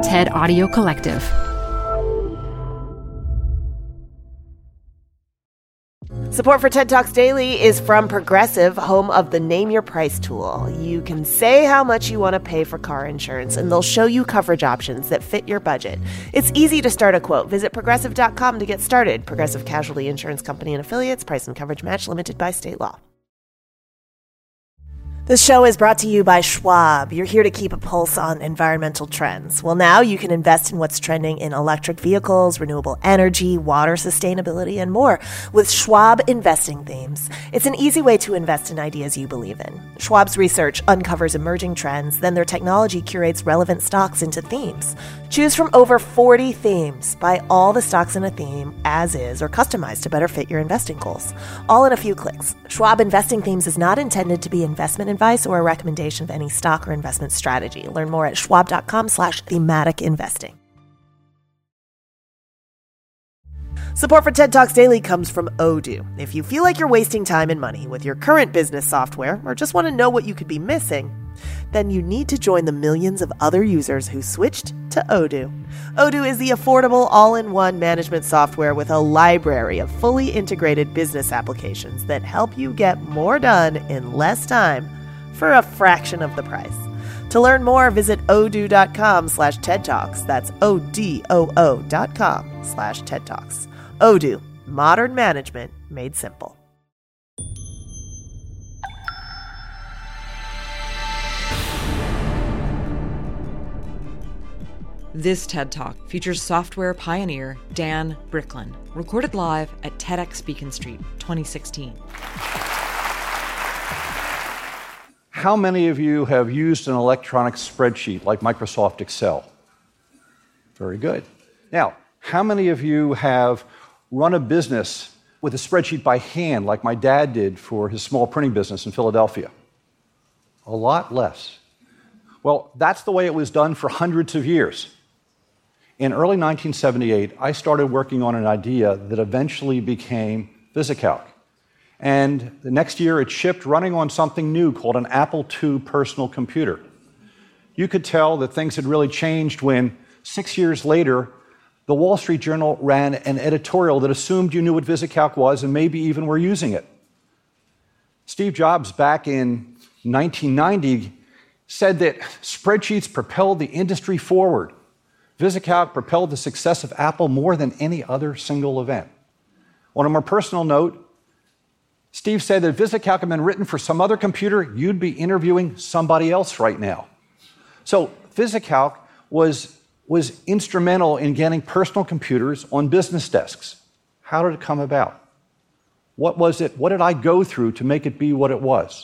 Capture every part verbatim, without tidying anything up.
TED Audio Collective. Support for TED Talks Daily is from Progressive, home of the Name Your Price tool. You can say how much you want to pay for car insurance, and they'll show you coverage options that fit your budget. It's easy to start a quote. Visit Progressive dot com to get started. Progressive Casualty Insurance Company and Affiliates. Price and coverage match limited by state law. This show is brought to you by Schwab. You're here to keep a pulse on environmental trends. Well, now you can invest in what's trending in electric vehicles, renewable energy, water sustainability, and more with Schwab Investing Themes. It's an easy way to invest in ideas you believe in. Schwab's research uncovers emerging trends, then their technology curates relevant stocks into themes. Choose from over forty themes. Buy all the stocks in a theme as is or customized to better fit your investing goals. All in a few clicks. Schwab Investing Themes is not intended to be investment advice or a recommendation of any stock or investment strategy. Learn more at schwab.com slash thematic investing. Support for TED Talks Daily comes from Odoo. If you feel like you're wasting time and money with your current business software or just want to know what you could be missing, then you need to join the millions of other users who switched to Odoo. Odoo is the affordable all-in-one management software with a library of fully integrated business applications that help you get more done in less time for a fraction of the price. To learn more, visit odoo.com slash TED Talks. That's O-D-O-O dot com slash TED Talks. Odoo, modern management made simple. This TED Talk features software pioneer Dan Bricklin, recorded live at TEDx Beacon Street, twenty sixteen. How many of you have used an electronic spreadsheet like Microsoft Excel? Very good. Now, how many of you have run a business with a spreadsheet by hand like my dad did for his small printing business in Philadelphia? A lot less. Well, that's the way it was done for hundreds of years. In early nineteen seventy-eight, I started working on an idea that eventually became VisiCalc. And the next year, it shipped running on something new called an Apple two personal computer. You could tell that things had really changed when, six years later, the Wall Street Journal ran an editorial that assumed you knew what VisiCalc was and maybe even were using it. Steve Jobs, back in nineteen ninety, said that spreadsheets propelled the industry forward. VisiCalc propelled the success of Apple more than any other single event. On a more personal note, Steve said that if VisiCalc had been written for some other computer, you'd be interviewing somebody else right now. So VisiCalc was, was instrumental in getting personal computers on business desks. How did it come about? What was it? What did I go through to make it be what it was?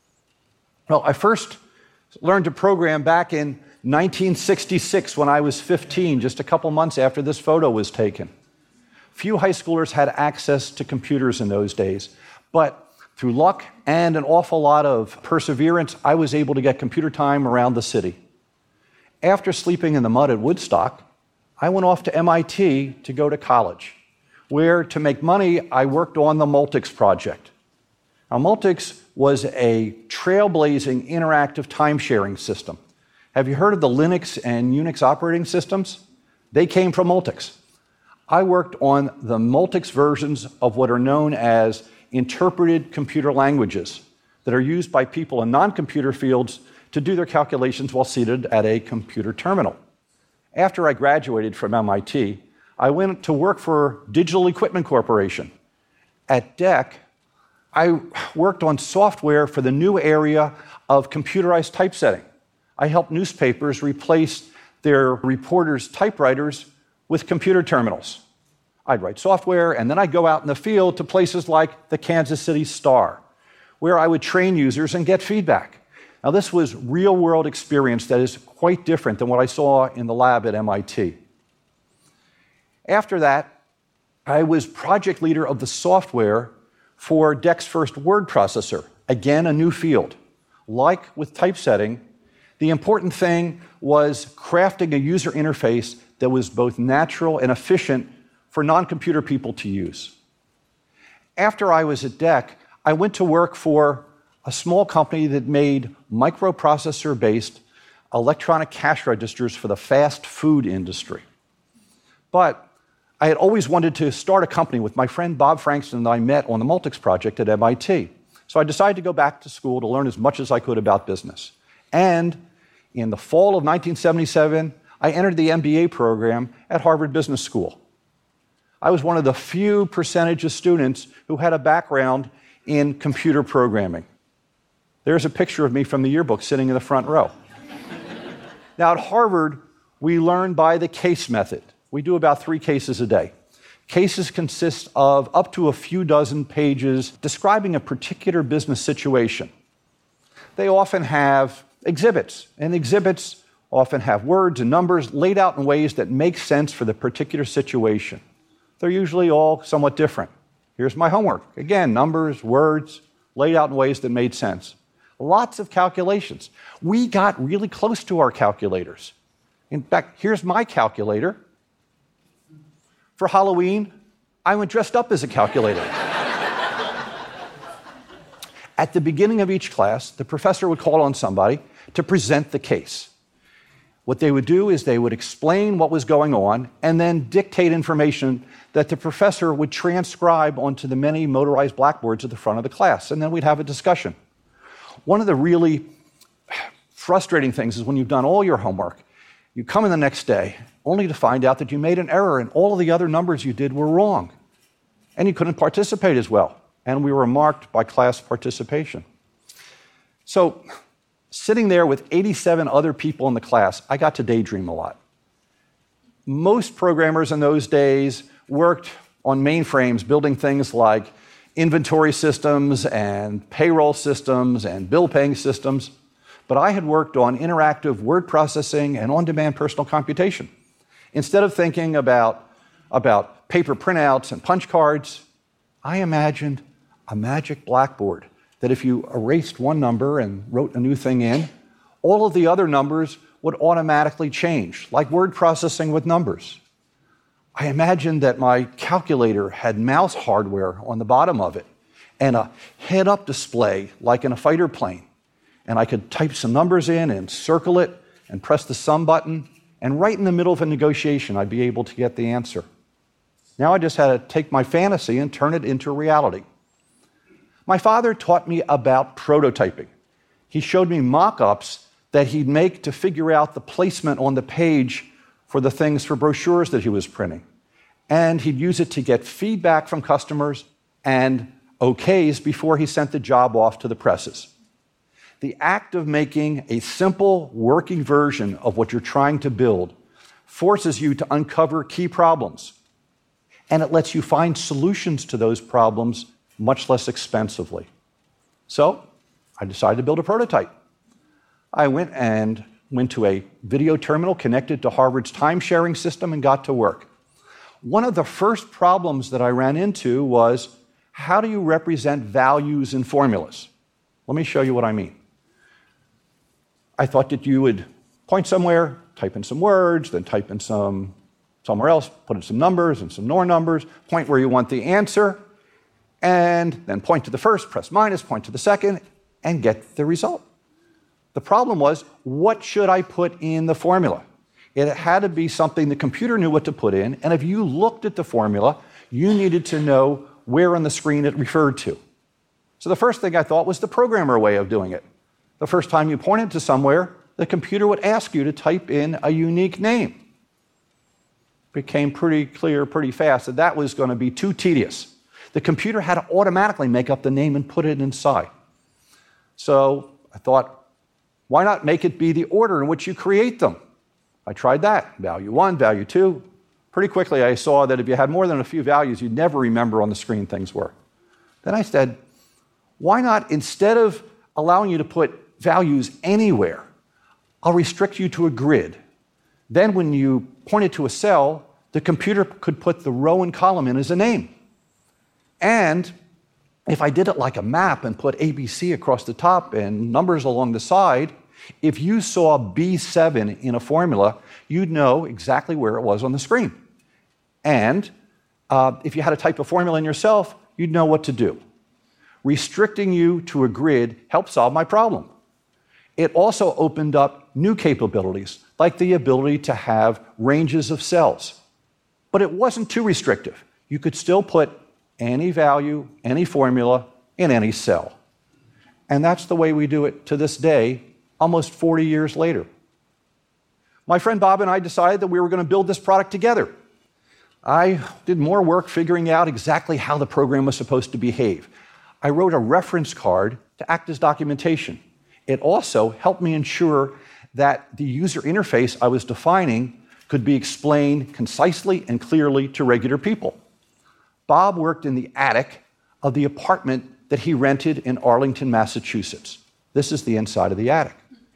Well, I first learned to program back in nineteen sixty-six when I was fifteen, just a couple months after this photo was taken. Few high schoolers had access to computers in those days, but through luck and an awful lot of perseverance, I was able to get computer time around the city. After sleeping in the mud at Woodstock, I went off to M I T to go to college, where, to make money, I worked on the Multics project. Now, Multics was a trailblazing interactive time-sharing system. Have you heard of the Linux and Unix operating systems? They came from Multics. I worked on the Multics versions of what are known as interpreted computer languages that are used by people in non-computer fields to do their calculations while seated at a computer terminal. After I graduated from M I T, I went to work for Digital Equipment Corporation. At D E C, I worked on software for the new area of computerized typesetting. I helped newspapers replace their reporters' typewriters with computer terminals. I'd write software, and then I'd go out in the field to places like the Kansas City Star, where I would train users and get feedback. Now, this was real-world experience that is quite different than what I saw in the lab at M I T. After that, I was project leader of the software for D E C's first word processor, again, a new field. Like with typesetting, the important thing was crafting a user interface that was both natural and efficient for non-computer people to use. After I was at D E C, I went to work for a small company that made microprocessor-based electronic cash registers for the fast food industry. But I had always wanted to start a company with my friend Bob Frankston that I met on the Multics project at M I T. So I decided to go back to school to learn as much as I could about business. And in the fall of nineteen seventy-seven, I entered the M B A program at Harvard Business School. I was one of the few percentage of students who had a background in computer programming. There's a picture of me from the yearbook sitting in the front row. Now, at Harvard, we learn by the case method. We do about three cases a day. Cases consist of up to a few dozen pages describing a particular business situation. They often have exhibits, and exhibits often have words and numbers laid out in ways that make sense for the particular situation. They're usually all somewhat different. Here's my homework. Again, numbers, words, laid out in ways that made sense. Lots of calculations. We got really close to our calculators. In fact, here's my calculator. For Halloween, I went dressed up as a calculator. At the beginning of each class, the professor would call on somebody to present the case. What they would do is they would explain what was going on and then dictate information that the professor would transcribe onto the many motorized blackboards at the front of the class, and then we'd have a discussion. One of the really frustrating things is when you've done all your homework, you come in the next day only to find out that you made an error and all of the other numbers you did were wrong, and you couldn't participate as well, and we were marked by class participation. So, sitting there with eighty-seven other people in the class, I got to daydream a lot. Most programmers in those days worked on mainframes building things like inventory systems and payroll systems and bill paying systems, but I had worked on interactive word processing and on-demand personal computation. Instead of thinking about, about paper printouts and punch cards, I imagined a magic blackboard that if you erased one number and wrote a new thing in, all of the other numbers would automatically change, like word processing with numbers. I imagined that my calculator had mouse hardware on the bottom of it and a head-up display like in a fighter plane. And I could type some numbers in and circle it and press the sum button, and right in the middle of a negotiation, I'd be able to get the answer. Now I just had to take my fantasy and turn it into reality. My father taught me about prototyping. He showed me mock-ups that he'd make to figure out the placement on the page for the things for brochures that he was printing. And he'd use it to get feedback from customers and okays before he sent the job off to the presses. The act of making a simple working version of what you're trying to build forces you to uncover key problems, and it lets you find solutions to those problems much less expensively. So I decided to build a prototype. I went and went to a video terminal connected to Harvard's time-sharing system and got to work. One of the first problems that I ran into was, how do you represent values in formulas? Let me show you what I mean. I thought that you would point somewhere, type in some words, then type in some somewhere else, put in some numbers and some more numbers, point where you want the answer, and then point to the first, press minus, point to the second, and get the result. The problem was, what should I put in the formula? It had to be something the computer knew what to put in, and if you looked at the formula, you needed to know where on the screen it referred to. So the first thing I thought was the programmer way of doing it. The first time you pointed to somewhere, the computer would ask you to type in a unique name. It became pretty clear pretty fast that that was going to be too tedious. The computer had to automatically make up the name and put it inside. So I thought, why not make it be the order in which you create them? I tried that, value one, value two. Pretty quickly I saw that if you had more than a few values, you'd never remember on the screen things were. Then I said, why not, instead of allowing you to put values anywhere, I'll restrict you to a grid. Then when you pointed to a cell, the computer could put the row and column in as a name. And if I did it like a map and put A B C across the top and numbers along the side, if you saw B seven in a formula, you'd know exactly where it was on the screen. And uh, if you had to type a formula in yourself, you'd know what to do. Restricting you to a grid helped solve my problem. It also opened up new capabilities, like the ability to have ranges of cells. But it wasn't too restrictive. You could still put any value, any formula, in any cell. And that's the way we do it to this day, almost forty years later. My friend Bob and I decided that we were going to build this product together. I did more work figuring out exactly how the program was supposed to behave. I wrote a reference card to act as documentation. It also helped me ensure that the user interface I was defining could be explained concisely and clearly to regular people. Bob worked in the attic of the apartment that he rented in Arlington, Massachusetts. This is the inside of the attic.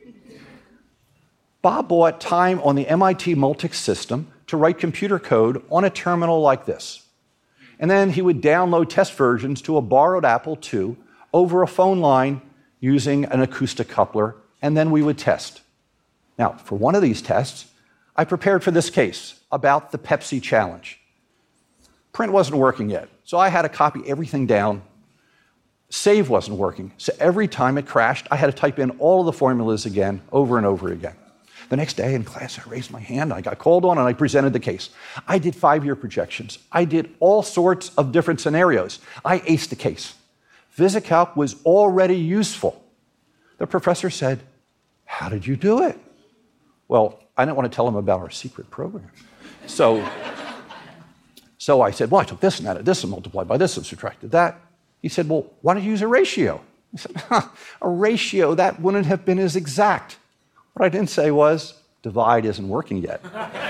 Bob bought time on the M I T Multics system to write computer code on a terminal like this. And then he would download test versions to a borrowed Apple two over a phone line using an acoustic coupler, and then we would test. Now, for one of these tests, I prepared for this case about the Pepsi challenge. Print wasn't working yet, so I had to copy everything down. Save wasn't working, so every time it crashed, I had to type in all of the formulas again, over and over again. The next day in class, I raised my hand, I got called on, and I presented the case. I did five-year projections. I did all sorts of different scenarios. I aced the case. VisiCalc was already useful. The professor said, "How did you do it?" Well, I didn't want to tell him about our secret program. So, so I said, well, I took this and added this and multiplied by this and subtracted that. He said, well, why don't you use a ratio? I said, huh, a ratio, that wouldn't have been as exact. What I didn't say was, divide isn't working yet.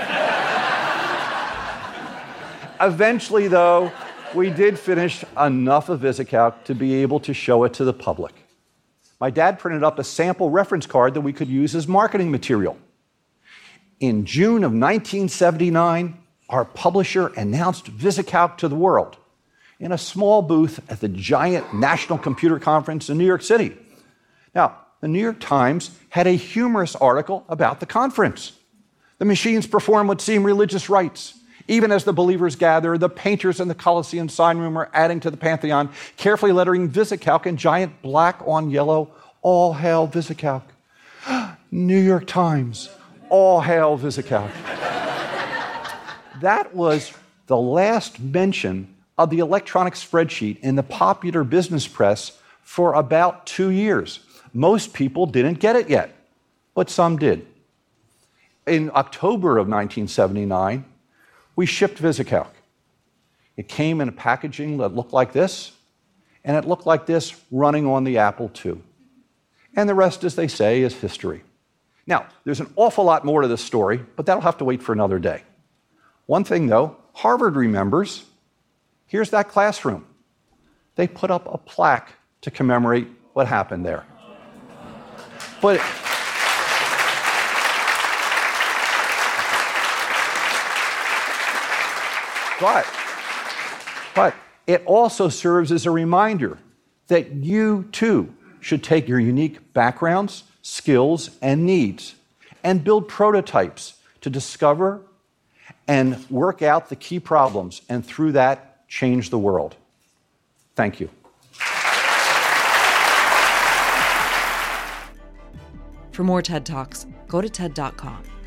Eventually, though, we did finish enough of VisiCalc to be able to show it to the public. My dad printed up a sample reference card that we could use as marketing material. In June of nineteen seventy-nine, our publisher announced VisiCalc to the world in a small booth at the giant National Computer Conference in New York City. Now, the New York Times had a humorous article about the conference. The machines perform what seem religious rites. Even as the believers gather, the painters in the Colosseum sign room are adding to the Pantheon, carefully lettering VisiCalc in giant black on yellow, all hail VisiCalc. New York Times, all hail VisiCalc. That was the last mention of the electronic spreadsheet in the popular business press for about two years. Most people didn't get it yet, but some did. In October of nineteen seventy-nine, we shipped VisiCalc. It came in a packaging that looked like this, and it looked like this running on the Apple two. And the rest, as they say, is history. Now, there's an awful lot more to this story, but that'll have to wait for another day. One thing, though, Harvard remembers. Here's that classroom. They put up a plaque to commemorate what happened there. But But, but it also serves as a reminder that you, too, should take your unique backgrounds, skills, and needs and build prototypes to discover and work out the key problems, and through that, change the world. Thank you. For more TED Talks, go to TED dot com.